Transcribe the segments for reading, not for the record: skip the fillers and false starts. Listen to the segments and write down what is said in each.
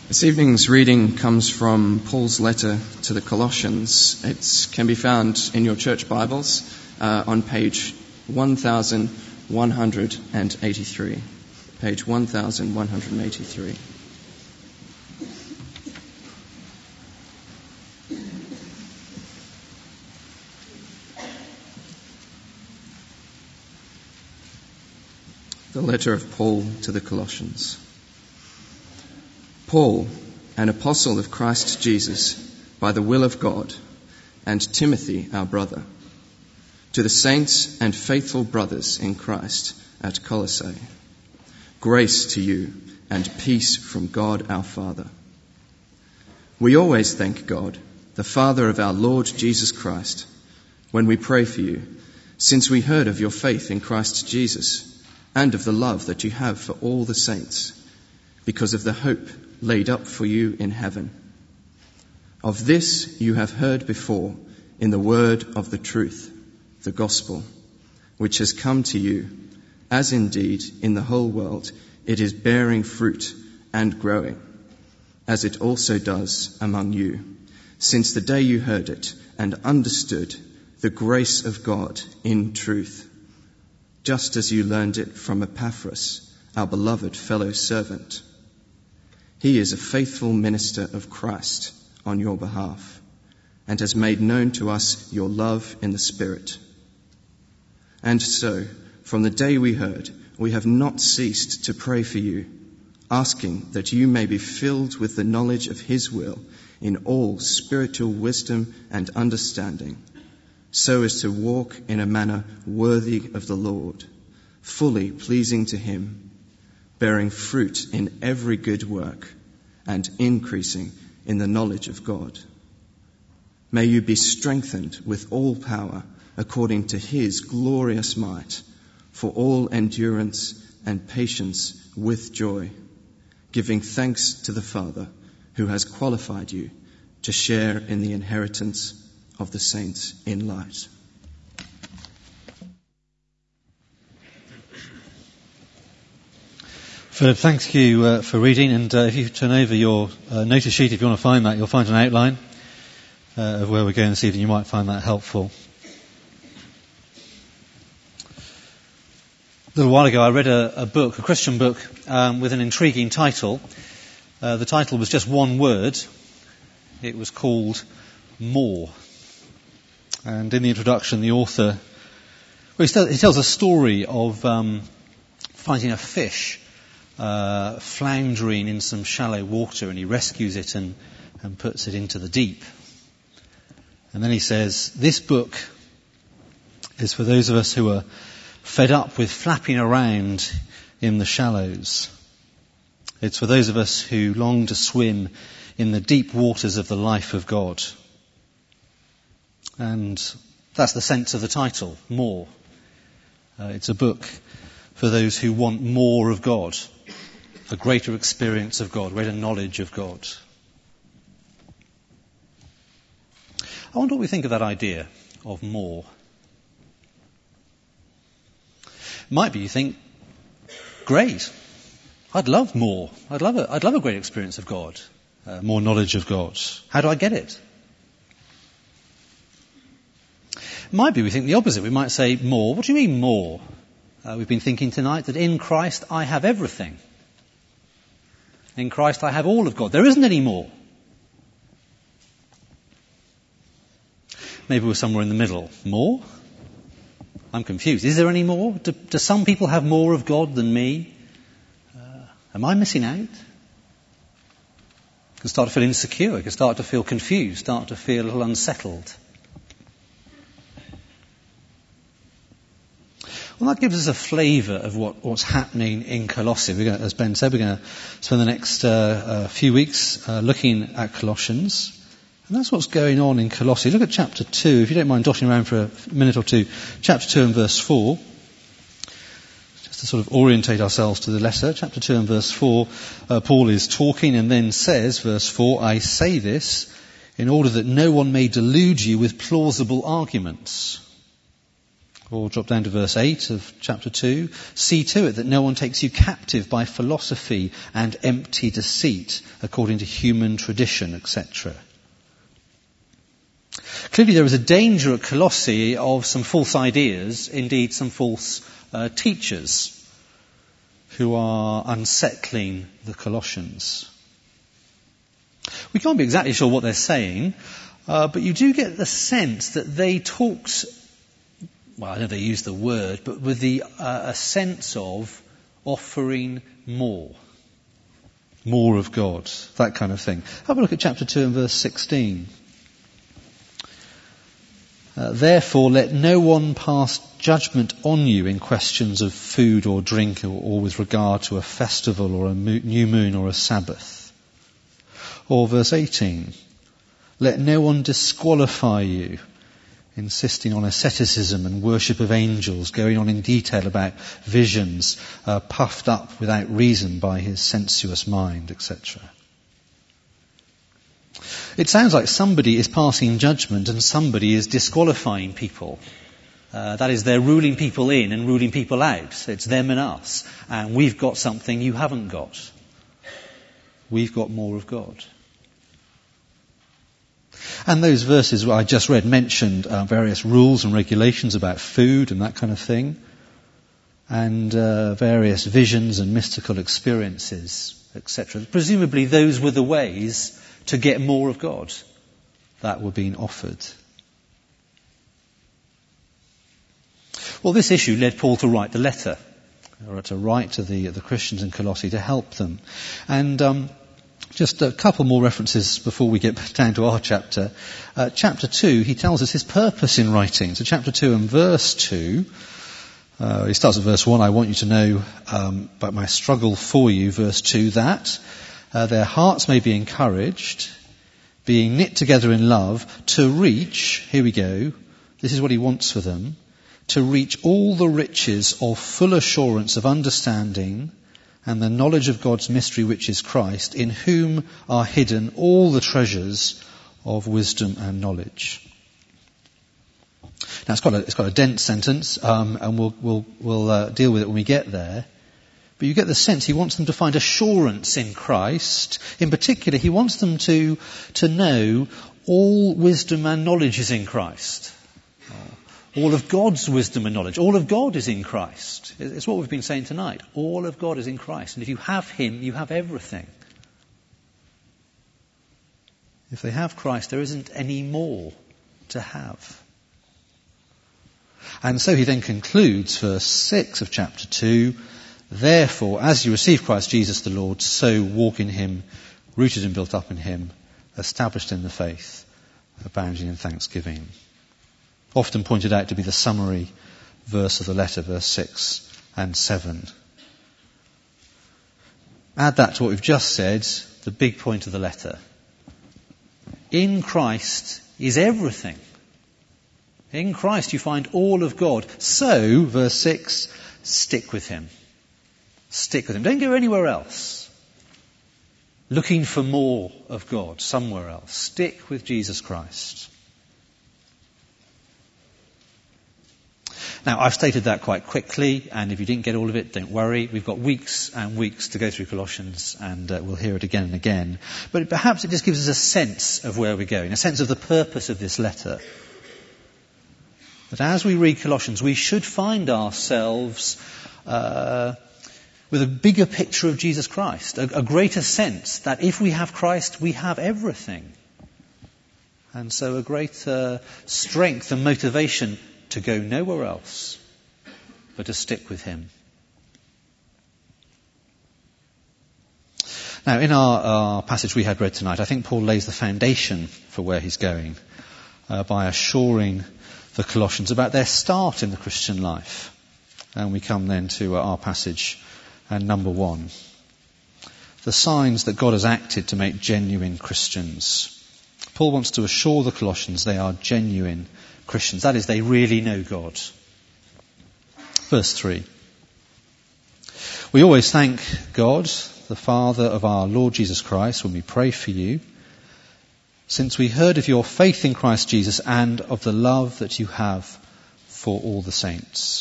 This evening's reading comes from Paul's letter to the Colossians. It can be found in your church Bibles on page 1183. Page 1183. The letter of Paul to the Colossians. Paul, an apostle of Christ Jesus, by the will of God, and Timothy, our brother, to the saints and faithful brothers in Christ at Colossae, grace to you and peace from God our Father. We always thank God, the Father of our Lord Jesus Christ, when we pray for you, since we heard of your faith in Christ Jesus and of the love that you have for all the saints, because of the hope laid up for you in heaven. Of this you have heard before in the word of the truth, the gospel, which has come to you, as indeed in the whole world it is bearing fruit and growing, as it also does among you, since the day you heard it and understood the grace of God in truth, just as you learned it from Epaphras, our beloved fellow servant. He is a faithful minister of Christ on your behalf, and has made known to us your love in the Spirit. And so, from the day we heard, we have not ceased to pray for you, asking that you may be filled with the knowledge of His will in all spiritual wisdom and understanding, so as to walk in a manner worthy of the Lord, fully pleasing to Him, bearing fruit in every good work and increasing in the knowledge of God. May you be strengthened with all power according to His glorious might, for all endurance and patience with joy, giving thanks to the Father who has qualified you to share in the inheritance of the saints in light. Philip, thank you for reading, and if you turn over your notice sheet, if you want to find that, you'll find an outline of where we're going this evening. You might find that helpful. A little while ago I read a book, a Christian book, with an intriguing title. The title was just one word. It was called More. And in the introduction, the author, he tells a story of finding a fish floundering in some shallow water, and he rescues it and puts it into the deep. And then he says, this book is for those of us who are fed up with flapping around in the shallows. It's for those of us who long to swim in the deep waters of the life of God. And that's the sense of the title, More. It's a book for those who want more of God, a greater experience of God, greater knowledge of God. I wonder what we think of that idea of more. Might be you think, great, I'd love more. I'd love a great experience of God, more knowledge of God. How do I get it? Might be we think the opposite. We might say, more. What do you mean more? We've been thinking tonight that in Christ I have everything. In Christ I have all of God. There isn't any more. Maybe we're somewhere in the middle. More? I'm confused. Is there any more? Do some people have more of God than me? Am I missing out? I can start to feel insecure. I can start to feel confused, start to feel a little unsettled. Well, that gives us a flavour of what's happening in Colossae. As Ben said, we're going to spend the next few weeks looking at Colossians. And that's what's going on in Colossae. Look at chapter 2, if you don't mind dotting around for a minute or two. Chapter 2 and verse 4. Just to sort of orientate ourselves to the letter. Chapter 2 and verse 4, Paul is talking and then says, verse 4, I say this in order that no one may delude you with plausible arguments. Or drop down to verse 8 of chapter 2. See to it that no one takes you captive by philosophy and empty deceit, according to human tradition, etc. Clearly there is a danger at Colossae of some false ideas, indeed some false teachers who are unsettling the Colossians. We can't be exactly sure what they're saying, but you do get the sense that they talked, well, I know they use the word, but with a sense of offering more of God, that kind of thing. Have a look at chapter 2 and verse 16. Therefore, let no one pass judgment on you in questions of food or drink or with regard to a festival or a new moon or a Sabbath. Or verse 18, let no one disqualify you, insisting on asceticism and worship of angels, going on in detail about visions, puffed up without reason by his sensuous mind, etc. It sounds like somebody is passing judgment and somebody is disqualifying people. That is, they're ruling people in and ruling people out. It's them and us. And we've got something you haven't got. We've got more of God. And those verses I just read mentioned various rules and regulations about food and that kind of thing. And various visions and mystical experiences, etc. Presumably those were the ways to get more of God that were being offered. Well, this issue led Paul to write the letter, or to write to the Christians in Colossae to help them. And just a couple more references before we get down to our chapter. Chapter 2, he tells us his purpose in writing. So chapter 2 and verse 2, he starts at verse 1, I want you to know about my struggle for you, verse 2, that their hearts may be encouraged, being knit together in love, to reach, here we go, this is what he wants for them, to reach all the riches of full assurance of understanding and the knowledge of God's mystery which is Christ, in whom are hidden all the treasures of wisdom and knowledge. Now it's got a dense sentence, and we'll deal with it when we get there. But you get the sense he wants them to find assurance in Christ. In particular, he wants them to know all wisdom and knowledge is in Christ. All of God's wisdom and knowledge. All of God is in Christ. It's what we've been saying tonight. All of God is in Christ. And if you have him, you have everything. If they have Christ, there isn't any more to have. And so he then concludes verse 6 of chapter 2, therefore, as you receive Christ Jesus the Lord, so walk in him, rooted and built up in him, established in the faith, abounding in thanksgiving. Often pointed out to be the summary verse of the letter, verse 6 and 7. Add that to what we've just said, the big point of the letter. In Christ is everything. In Christ you find all of God. So, verse 6, stick with him. Stick with him. Don't go anywhere else. Looking for more of God somewhere else. Stick with Jesus Christ. Now, I've stated that quite quickly, and if you didn't get all of it, don't worry. We've got weeks and weeks to go through Colossians, and we'll hear it again and again. But perhaps it just gives us a sense of where we're going, a sense of the purpose of this letter. That as we read Colossians, we should find ourselves with a bigger picture of Jesus Christ, a greater sense that if we have Christ, we have everything. And so a greater strength and motivation to go nowhere else, but to stick with him. Now, in our passage we had read tonight, I think Paul lays the foundation for where he's going by assuring the Colossians about their start in the Christian life. And we come then to our passage and number 1. The signs that God has acted to make genuine Christians. Paul wants to assure the Colossians they are genuine Christians. That is, they really know God. Verse 3. We always thank God, the Father of our Lord Jesus Christ, when we pray for you, since we heard of your faith in Christ Jesus and of the love that you have for for all the saints.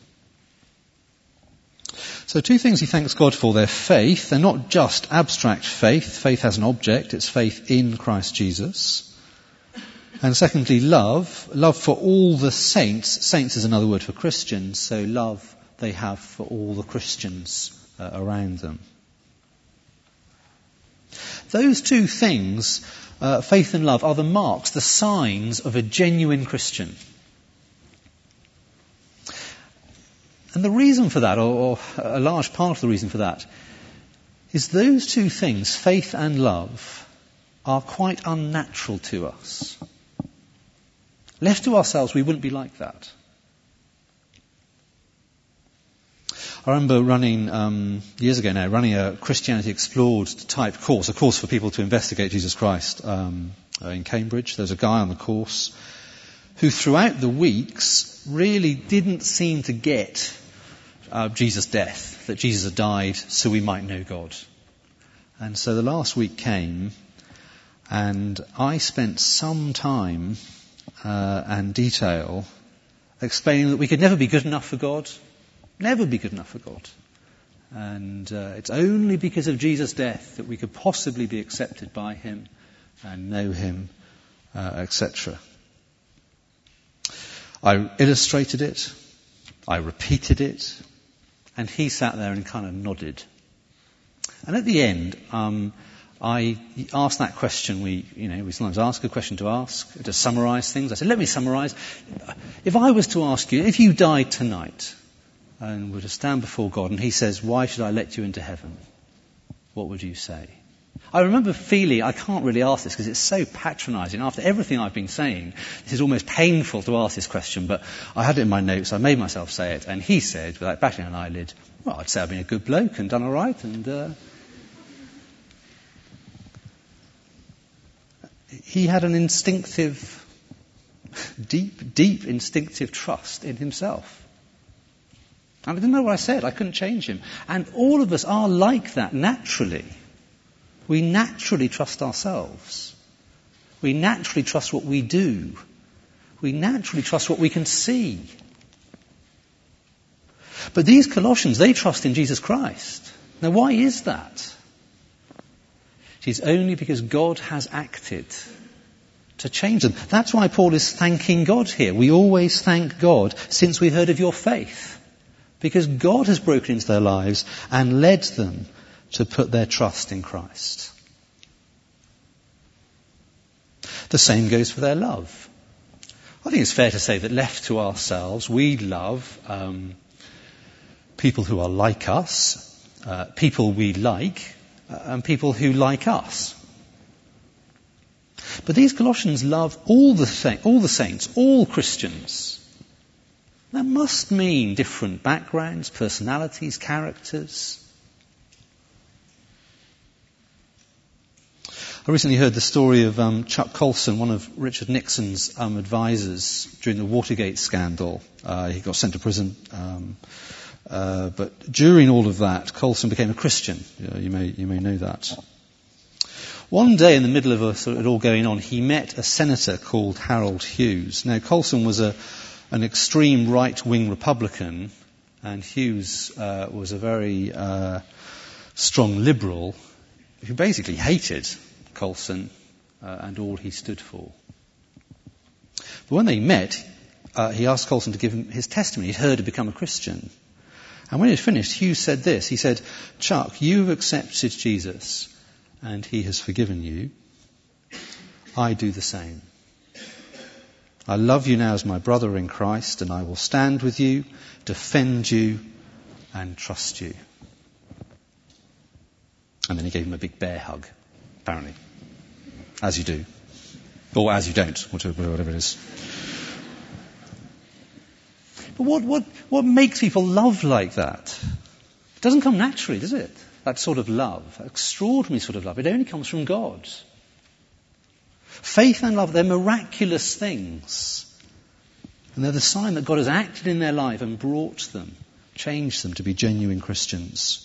So two things he thanks God for. Their faith. They're not just abstract faith. Faith has an object. It's faith in Christ Jesus. And secondly, love. Love for all the saints. Saints is another word for Christians. So love they have for all the Christians around them. Those two things, faith and love, are the marks, the signs of a genuine Christian. And the reason for that, or a large part of the reason for that, is those two things, faith and love, are quite unnatural to us. Left to ourselves, we wouldn't be like that. I remember running, years ago now, running a Christianity Explored type course, a course for people to investigate Jesus Christ in Cambridge. There was a guy on the course who throughout the weeks really didn't seem to get Jesus' death, that Jesus had died so we might know God. And so the last week came, and I spent some time and detail explaining that we could never be good enough for God, never be good enough for God. And it's only because of Jesus' death that we could possibly be accepted by him and know him, etc. I illustrated it, I repeated it, and he sat there and kind of nodded. And at the end, I asked that question. We sometimes ask a question to ask, to summarise things. I said, let me summarise. If I was to ask you, if you died tonight and were to stand before God and he says, why should I let you into heaven? What would you say? I remember feeling, I can't really ask this because it's so patronising. After everything I've been saying, this is almost painful to ask this question, but I had it in my notes, I made myself say it, and he said, without batting an eyelid, well, I'd say I've been a good bloke and done all right, and he had an instinctive, deep instinctive trust in himself. And I didn't know what I said, I couldn't change him. And all of us are like that naturally. We naturally trust ourselves. We naturally trust what we do. We naturally trust what we can see. But these Colossians, they trust in Jesus Christ. Now why is that? It is only because God has acted to change them. That's why Paul is thanking God here. We always thank God since we heard of your faith. Because God has broken into their lives and led them to put their trust in Christ. The same goes for their love. I think it's fair to say that left to ourselves, we love people who are like us, people we like, and people who like us. But these Colossians love all the saints, all Christians. That must mean different backgrounds, personalities, characters. I recently heard the story of Chuck Colson, one of Richard Nixon's advisors during the Watergate scandal. He got sent to prison. But during all of that, Colson became a Christian. You may know that. One day in the middle of it all going on, he met a senator called Harold Hughes. Now, Colson was an extreme right-wing Republican, and Hughes was a very strong liberal who basically hated Colson and all he stood for. But when they met, he asked Colson to give him his testimony. He'd heard he'd become a Christian. And when he had finished, Hughes said this. He said, Chuck, you've accepted Jesus and he has forgiven you. I do the same. I love you now as my brother in Christ, and I will stand with you, defend you, and trust you. And then he gave him a big bear hug, apparently. As you do. Or as you don't, whatever it is. But what makes people love like that? It doesn't come naturally, does it? That sort of love, that extraordinary sort of love. It only comes from God. Faith and love, they're miraculous things. And they're the sign that God has acted in their life and brought them, changed them to be genuine Christians.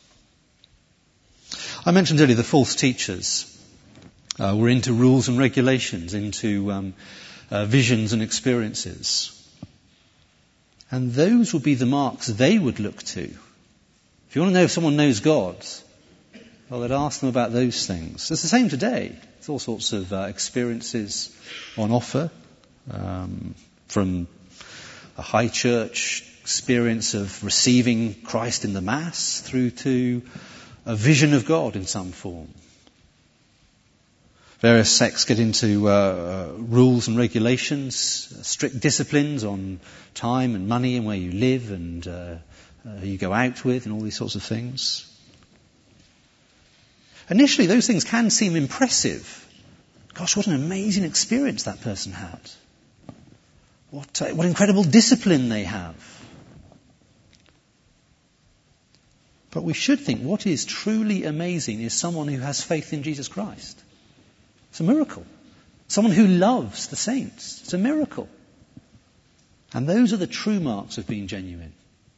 I mentioned earlier the false teachers were into rules and regulations, into visions and experiences. And those would be the marks they would look to. If you want to know if someone knows God, well, they'd ask them about those things. It's the same today. There's all sorts of experiences on offer, from a high church experience of receiving Christ in the Mass through to a vision of God in some form. Various sects get into rules and regulations, strict disciplines on time and money and where you live and who you go out with and all these sorts of things. Initially, those things can seem impressive. Gosh, what an amazing experience that person had. What incredible discipline they have. But we should think what is truly amazing is someone who has faith in Jesus Christ. It's a miracle. Someone who loves the saints. It's a miracle. And those are the true marks of being genuine.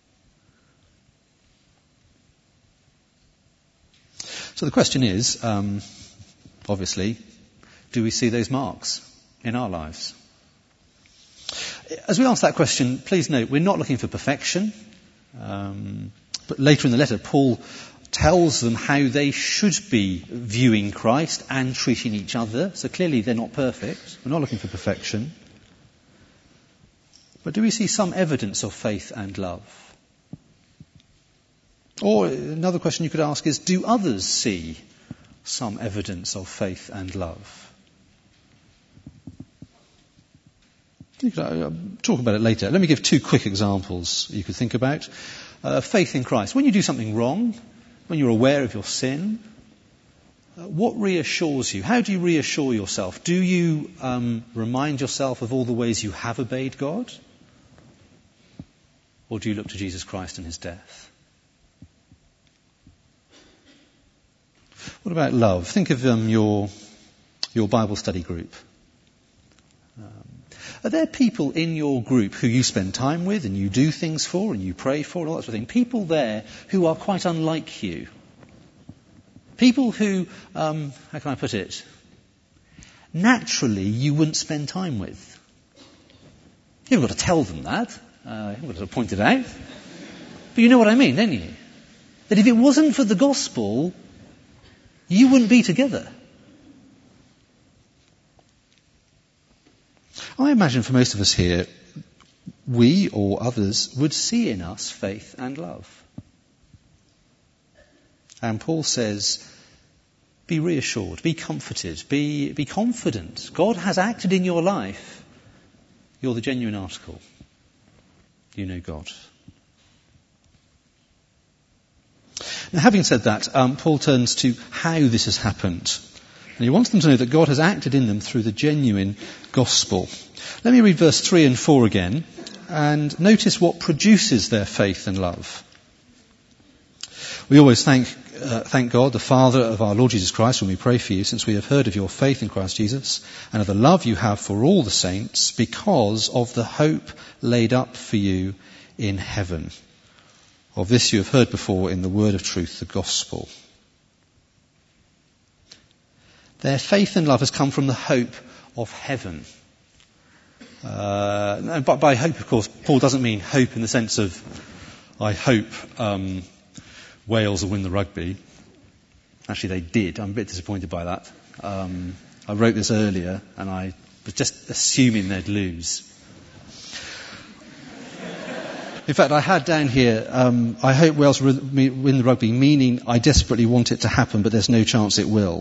So the question is, obviously, do we see those marks in our lives? As we ask that question, please note, we're not looking for perfection. But later in the letter, Paul tells them how they should be viewing Christ and treating each other. So clearly they're not perfect. We're not looking for perfection. But do we see some evidence of faith and love? Or another question you could ask is, do others see some evidence of faith and love? You could talk about it later. Let me give 2 quick examples you could think about. Faith in Christ. When you do something wrong, when you're aware of your sin, what reassures you? How do you reassure yourself? Do you remind yourself of all the ways you have obeyed God? Or do you look to Jesus Christ and his death? What about love? Think of your Bible study group. Are there people in your group who you spend time with and you do things for and you pray for and all that sort of thing? People there who are quite unlike you. People who, how can I put it? Naturally you wouldn't spend time with. You haven't got to tell them that. You haven't got to point it out. But you know what I mean, don't you? That if it wasn't for the gospel, you wouldn't be together. I imagine for most of us here, we or others would see in us faith and love. And Paul says, be reassured, be comforted, be confident. God has acted in your life. You're the genuine article. You know God. Now, having said that, Paul turns to how this has happened. And he wants them to know that God has acted in them through the genuine gospel. Let me read verse 3 and 4 again, and notice what produces their faith and love. We always thank God, the Father of our Lord Jesus Christ, when we pray for you, since we have heard of your faith in Christ Jesus, and of the love you have for all the saints, because of the hope laid up for you in heaven. Of this you have heard before in the word of truth, the gospel. Their faith and love has come from the hope of heaven. And by hope, of course, Paul doesn't mean hope in the sense of, I hope Wales will win the rugby. Actually, they did. I'm a bit disappointed by that. I wrote this earlier, and I was just assuming they'd lose. In fact, I had down here, I hope Wales will win the rugby, meaning I desperately want it to happen, but there's no chance it will.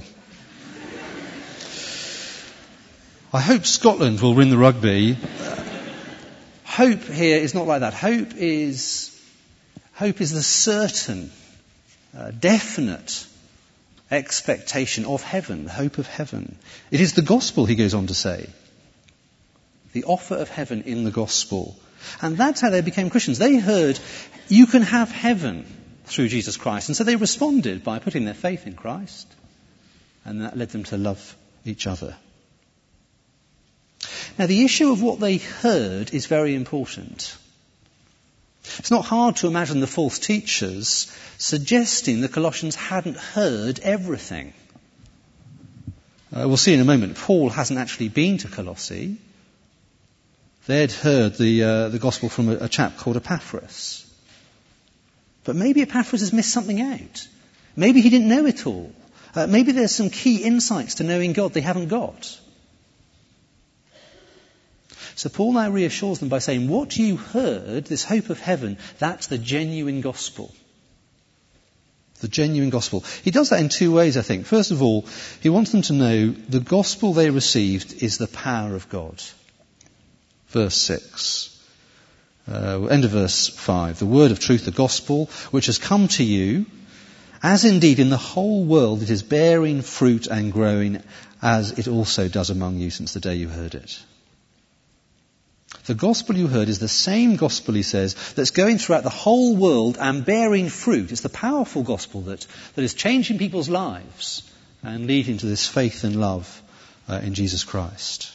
I hope Scotland will win the rugby. Hope here is not like that. Hope is the certain, definite expectation of heaven, the hope of heaven. It is the gospel, he goes on to say. The offer of heaven in the gospel. And that's how they became Christians. They heard, you can have heaven through Jesus Christ. And so they responded by putting their faith in Christ. And that led them to love each other. Now, the issue of what they heard is very important. It's not hard to imagine the false teachers suggesting the Colossians hadn't heard everything. We'll see in a moment, Paul hasn't actually been to Colossae. They'd heard the gospel from a chap called Epaphras. But maybe Epaphras has missed something out. Maybe he didn't know it all. Maybe there's some key insights to knowing God they haven't got. So Paul now reassures them by saying, what you heard, this hope of heaven, that's the genuine gospel. The genuine gospel. He does that in two ways, I think. First of all, he wants them to know the gospel they received is the power of God. Verse 6. End of verse 5. The word of truth, the gospel, which has come to you, as indeed in the whole world it is bearing fruit and growing, as it also does among you since the day you heard it. The gospel you heard is the same gospel, he says, that's going throughout the whole world and bearing fruit. It's the powerful gospel that is changing people's lives and leading to this faith and love in Jesus Christ.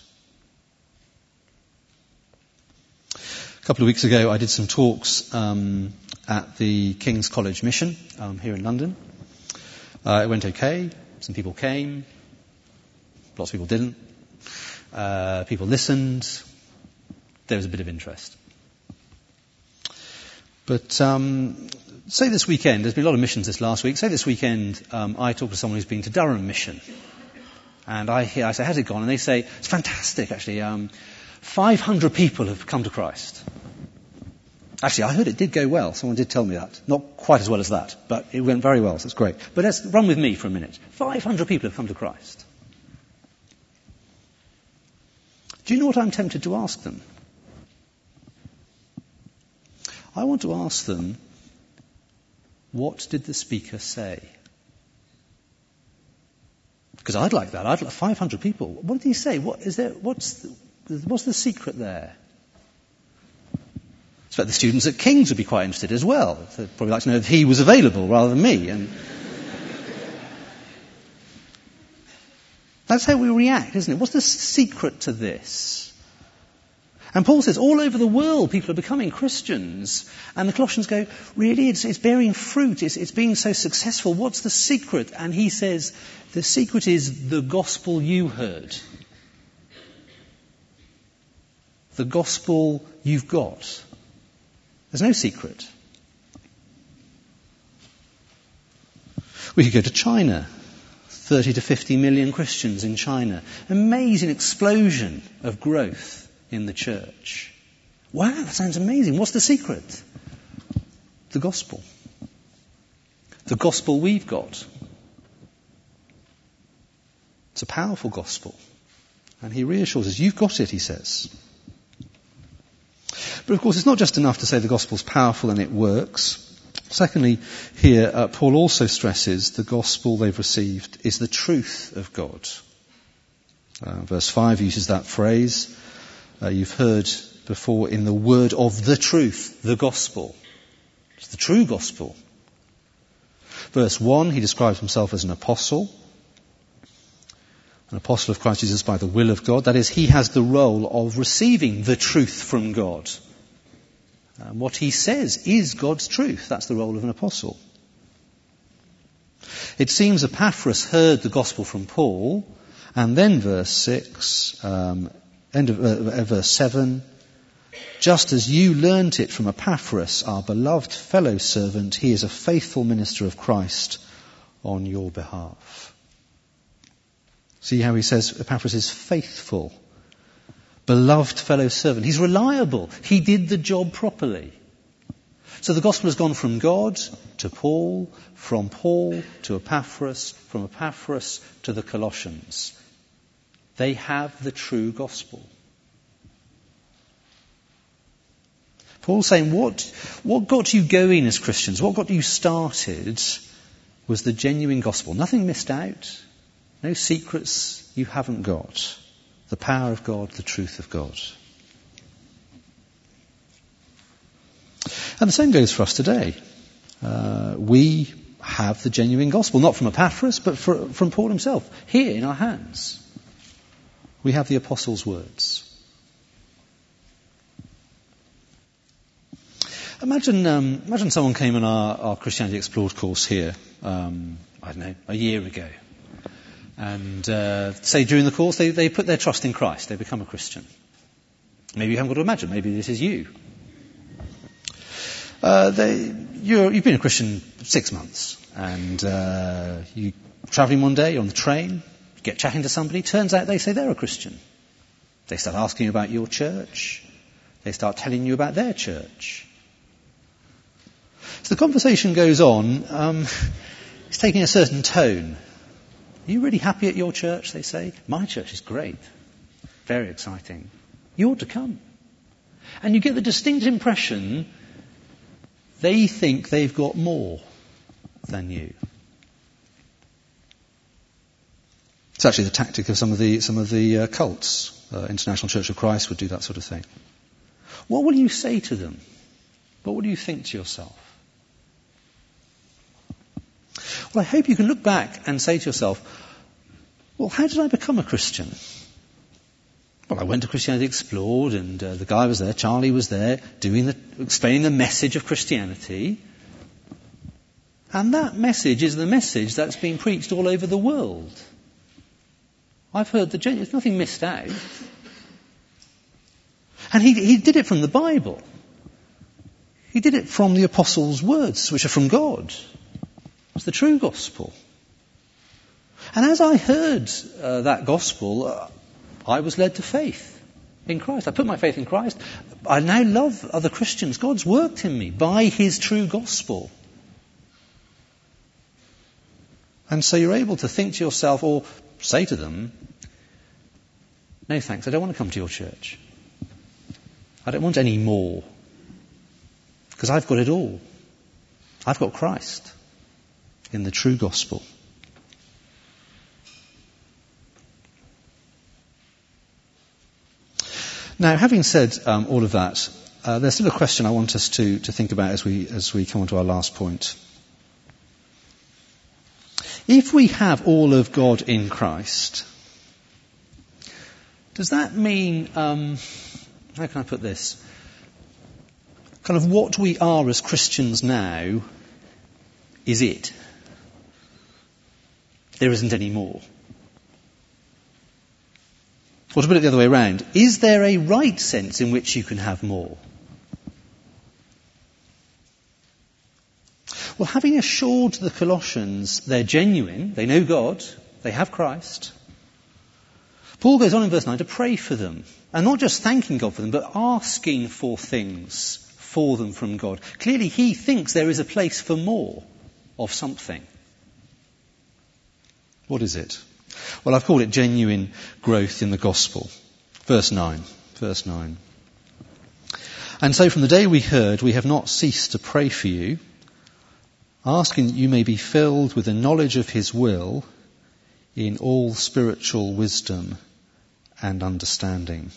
A couple of weeks ago, I did some talks at the King's College Mission here in London. It went okay. Some people came. Lots of people didn't. People listened. There was a bit of interest. But say this weekend, there's been a lot of missions this last week. Say this weekend, I talked to someone who's been to Durham Mission. And I say, how's it gone? And they say, it's fantastic, actually. 500 people have come to Christ. Actually, I heard it did go well. Someone did tell me that. Not quite as well as that, but it went very well, so it's great. But let's run with me for a minute. 500 people have come to Christ. Do you know what I'm tempted to ask them? I want to ask them, what did the speaker say? Because I'd like that. I'd like 500 people. What did he say? What's the secret there? I expect the students at King's would be quite interested as well. They'd probably like to know if he was available rather than me. And that's how we react, isn't it? What's the secret to this? And Paul says all over the world people are becoming Christians. And the Colossians go, really, it's bearing fruit. It's being so successful. What's the secret? And he says, the secret is the gospel you heard. The gospel you've got. There's no secret. We could go to China. 30 to 50 million Christians in China. Amazing explosion of growth in the church. Wow, that sounds amazing. What's the secret? The gospel. The gospel we've got. It's a powerful gospel. And he reassures us, you've got it, he says. But of course, it's not just enough to say the gospel's powerful and it works. Secondly, here, Paul also stresses the gospel they've received is the truth of God. Verse 5 uses that phrase. You've heard before in the word of the truth, the gospel. It's the true gospel. Verse 1, he describes himself as an apostle of Christ Jesus by the will of God. That is, he has the role of receiving the truth from God. What he says is God's truth. That's the role of an apostle. It seems Epaphras heard the gospel from Paul, and then verse 6, end of verse 7, just as you learnt it from Epaphras, our beloved fellow servant, he is a faithful minister of Christ on your behalf. See how he says Epaphras is faithful. Beloved fellow servant. He's reliable. He did the job properly. So the gospel has gone from God to Paul, from Paul to Epaphras, from Epaphras to the Colossians. They have the true gospel. Paul's saying what got you going as Christians, what got you started was the genuine gospel. Nothing missed out. No secrets you haven't got. The power of God, the truth of God. And the same goes for us today. We have the genuine gospel, not from Epaphras, but from Paul himself, here in our hands. We have the apostles' words. Imagine someone came on our Christianity Explored course here, a year ago. And say during the course they put their trust in Christ, they become a Christian. Maybe you haven't got to imagine. Maybe this is you. You've been a Christian 6 months, and you're travelling one day on the train, you get chatting to somebody, turns out they say they're a Christian. They start asking you about your church. They start telling you about their church. So the conversation goes on. It's taking a certain tone. Are you really happy at your church, they say? My church is great. Very exciting. You ought to come. And you get the distinct impression they think they've got more than you. It's actually the tactic of some of the cults. International Church of Christ would do that sort of thing. What will you say to them? What will you think to yourself? Well, I hope you can look back and say to yourself, well, how did I become a Christian? Well, I went to Christianity Explored, and the guy was there, Charlie was there, explaining the message of Christianity. And that message is the message that's being preached all over the world. I've heard there's nothing missed out. And he did it from the Bible. He did it from the apostles' words, which are from God. It's the true gospel. And as I heard that gospel, I was led to faith in Christ. I put my faith in Christ. I now love other Christians. God's worked in me by his true gospel. And so you're able to think to yourself, or say to them, no thanks, I don't want to come to your church. I don't want any more. Because I've got it all. I've got Christ in the true gospel. Now, having said all of that, there's still a question I want us to think about as we come on to our last point. If we have all of God in Christ, does that mean, how can I put this? Kind of what we are as Christians now is it. There isn't any more. Or to put it the other way around, is there a right sense in which you can have more? Well, having assured the Colossians they're genuine, they know God, they have Christ, Paul goes on in verse 9 to pray for them. And not just thanking God for them, but asking for things for them from God. Clearly he thinks there is a place for more of something. What is it? Well, I've called it genuine growth in the gospel. Verse 9. And so from the day we heard, we have not ceased to pray for you, asking that you may be filled with the knowledge of his will in all spiritual wisdom and understanding.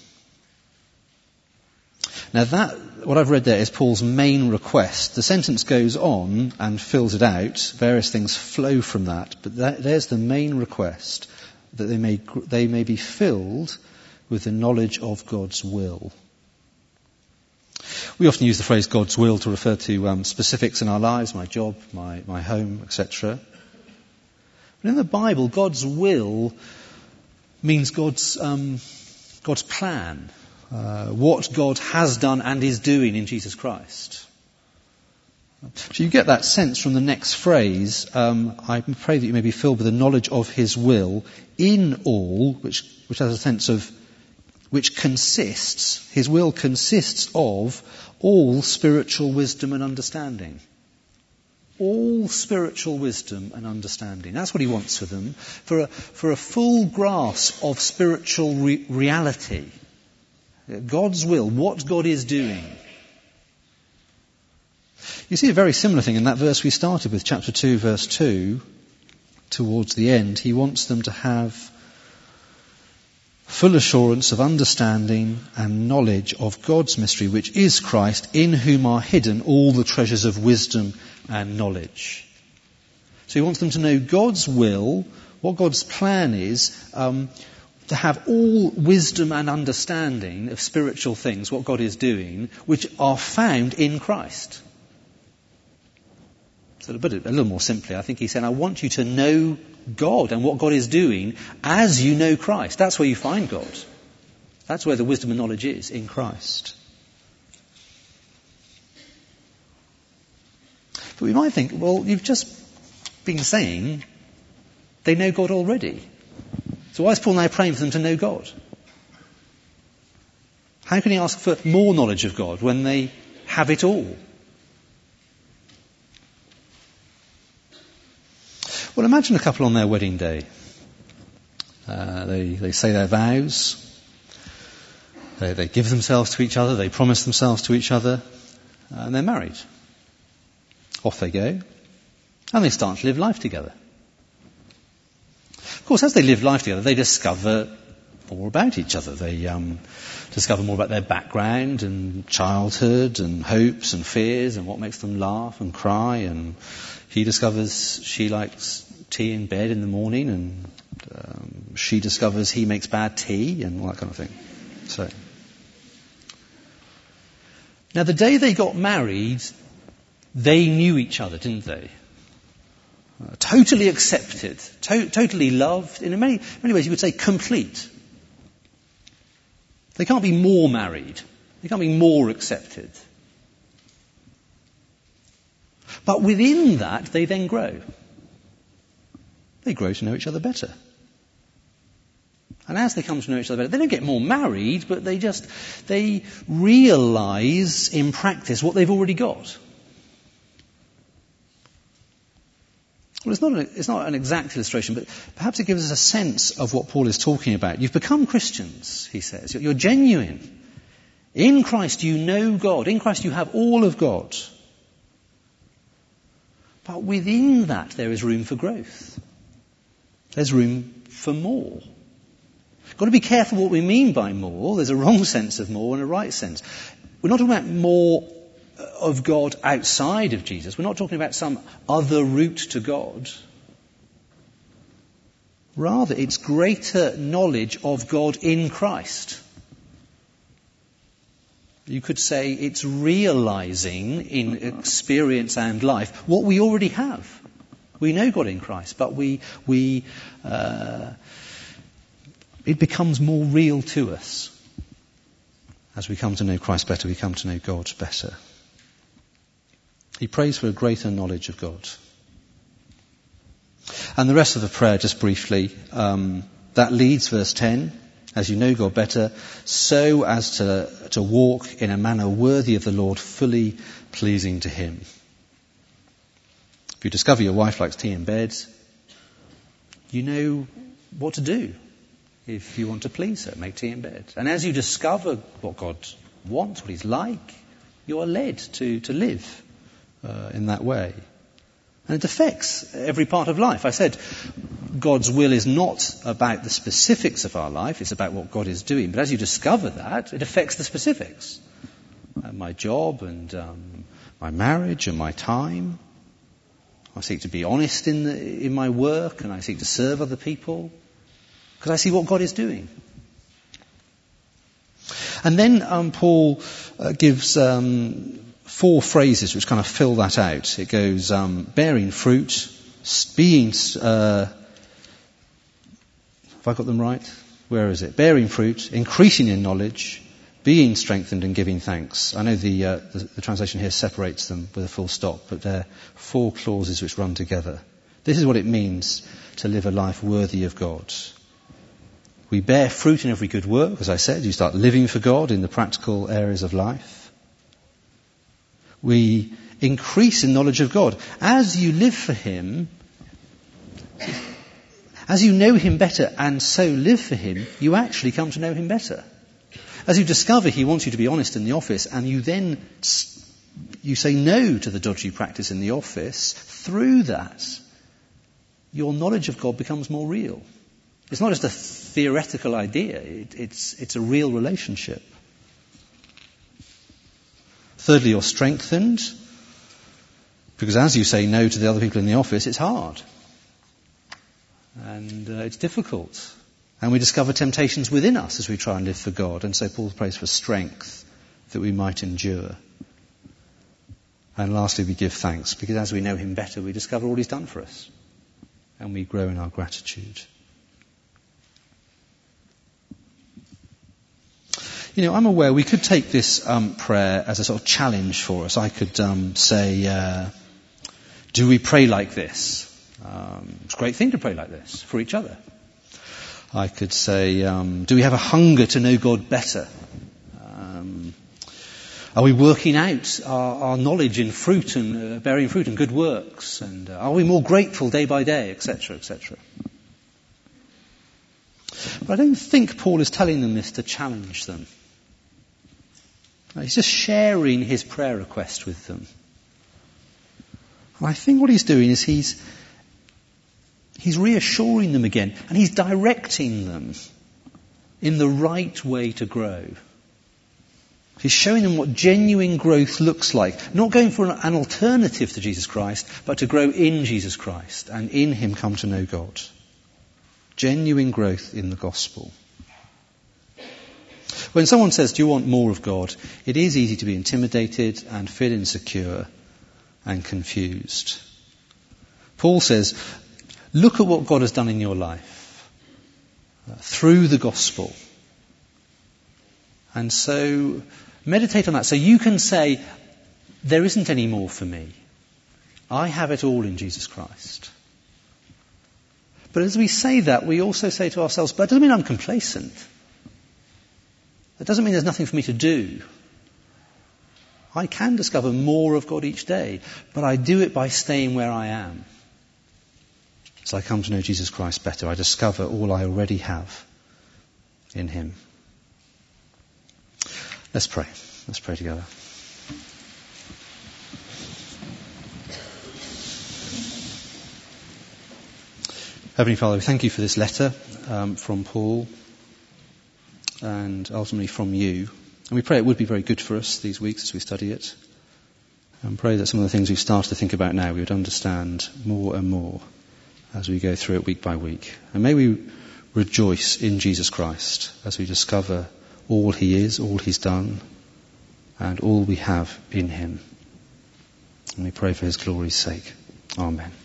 Now what I've read there is Paul's main request. The sentence goes on and fills it out. Various things flow from that. But there's the main request, that they may be filled with the knowledge of God's will. We often use the phrase God's will to refer to specifics in our lives, my job, my home, etc. But in the Bible, God's will means God's plan. What God has done and is doing in Jesus Christ. So you get that sense from the next phrase, I pray that you may be filled with the knowledge of his will in all, which has a sense of, which consists, his will consists of all spiritual wisdom and understanding. All spiritual wisdom and understanding. That's what he wants for them, for a full grasp of spiritual reality. God's will, what God is doing. You see a very similar thing in that verse we started with, chapter 2, verse 2, towards the end. He wants them to have full assurance of understanding and knowledge of God's mystery, which is Christ, in whom are hidden all the treasures of wisdom and knowledge. So he wants them to know God's will, what God's plan is, to have all wisdom and understanding of spiritual things, what God is doing, which are found in Christ. So to put it a little more simply, I think he's saying, I want you to know God and what God is doing as you know Christ. That's where you find God. That's where the wisdom and knowledge is, in Christ. But we might think, well, you've just been saying they know God already. So why is Paul now praying for them to know God? How can he ask for more knowledge of God when they have it all? Well, imagine a couple on their wedding day. They say their vows. They give themselves to each other. They promise themselves to each other. And they're married. Off they go. And they start to live life together. Of course, as they live life together, they discover more about each other. They discover more about their background and childhood and hopes and fears and what makes them laugh and cry. And he discovers she likes tea in bed in the morning, and she discovers he makes bad tea and all that kind of thing. So, now the day they got married, they knew each other, didn't they? Totally accepted, totally loved. In many ways, you could say complete. They can't be more married. They can't be more accepted. But within that, they then grow. They grow to know each other better. And as they come to know each other better, they don't get more married, but they realise in practice what they've already got. Well, it's not an exact illustration, but perhaps it gives us a sense of what Paul is talking about. You've become Christians, he says. You're genuine. In Christ you know God. In Christ you have all of God. But within that there is room for growth. There's room for more. Got to be careful what we mean by more. There's a wrong sense of more and a right sense. We're not talking about more of God outside of Jesus. We're not talking about some other route to God. Rather, it's greater knowledge of God in Christ. You could say it's realizing in experience and life what we already have. We know God in Christ, but it becomes more real to us. As we come to know Christ better, we come to know God better. He prays for a greater knowledge of God. And the rest of the prayer, just briefly, that leads, verse 10, as you know God better, so as to walk in a manner worthy of the Lord, fully pleasing to Him. If you discover your wife likes tea in bed, you know what to do if you want to please her, make tea in bed. And as you discover what God wants, what He's like, you are led to live in that way. And it affects every part of life. I said God's will is not about the specifics of our life, it's about what God is doing. But as you discover that, it affects the specifics. My job and my marriage and my time. I seek to be honest in my work, and I seek to serve other people because I see what God is doing. And then Paul gives 4 phrases which kind of fill that out. It goes bearing fruit, being... have I got them right? Where is it? Bearing fruit, increasing in knowledge, being strengthened and giving thanks. I know the translation here separates them with a full stop, but they're 4 clauses which run together. This is what it means to live a life worthy of God. We bear fruit in every good work, as I said. You start living for God in the practical areas of life. We increase in knowledge of God. As you live for Him, as you know Him better and so live for Him, you actually come to know Him better. As you discover He wants you to be honest in the office, and you say no to the dodgy practice in the office, through that, your knowledge of God becomes more real. It's not just a theoretical idea, it's a real relationship. Thirdly, you're strengthened, because as you say no to the other people in the office, it's hard. And it's difficult. And we discover temptations within us as we try and live for God. And so Paul prays for strength that we might endure. And lastly, we give thanks, because as we know Him better, we discover all He's done for us. And we grow in our gratitude. I'm aware we could take this prayer as a sort of challenge for us. I could say, do we pray like this? It's a great thing to pray like this for each other. I could say, do we have a hunger to know God better? Are we working out our knowledge in fruit and bearing fruit and good works? And are we more grateful day by day, etc., etc.? But I don't think Paul is telling them this to challenge them. He's just sharing his prayer request with them. And I think what he's doing is he's reassuring them again, and he's directing them in the right way to grow. He's showing them what genuine growth looks like. Not going for an alternative to Jesus Christ, but to grow in Jesus Christ and in him come to know God. Genuine growth in the gospel. When someone says, do you want more of God? It is easy to be intimidated and feel insecure and confused. Paul says, look at what God has done in your life through the gospel. And so meditate on that. So you can say, there isn't any more for me. I have it all in Jesus Christ. But as we say that, we also say to ourselves, but that doesn't mean I'm complacent. That doesn't mean there's nothing for me to do. I can discover more of God each day, but I do it by staying where I am. As I come to know Jesus Christ better, I discover all I already have in him. Let's pray. Let's pray together. Heavenly Father, we thank you for this letter from Paul and ultimately from you. And we pray it would be very good for us these weeks as we study it. And pray that some of the things we've started to think about now we would understand more and more as we go through it week by week. And may we rejoice in Jesus Christ as we discover all he is, all he's done, and all we have in him. And we pray for his glory's sake. Amen.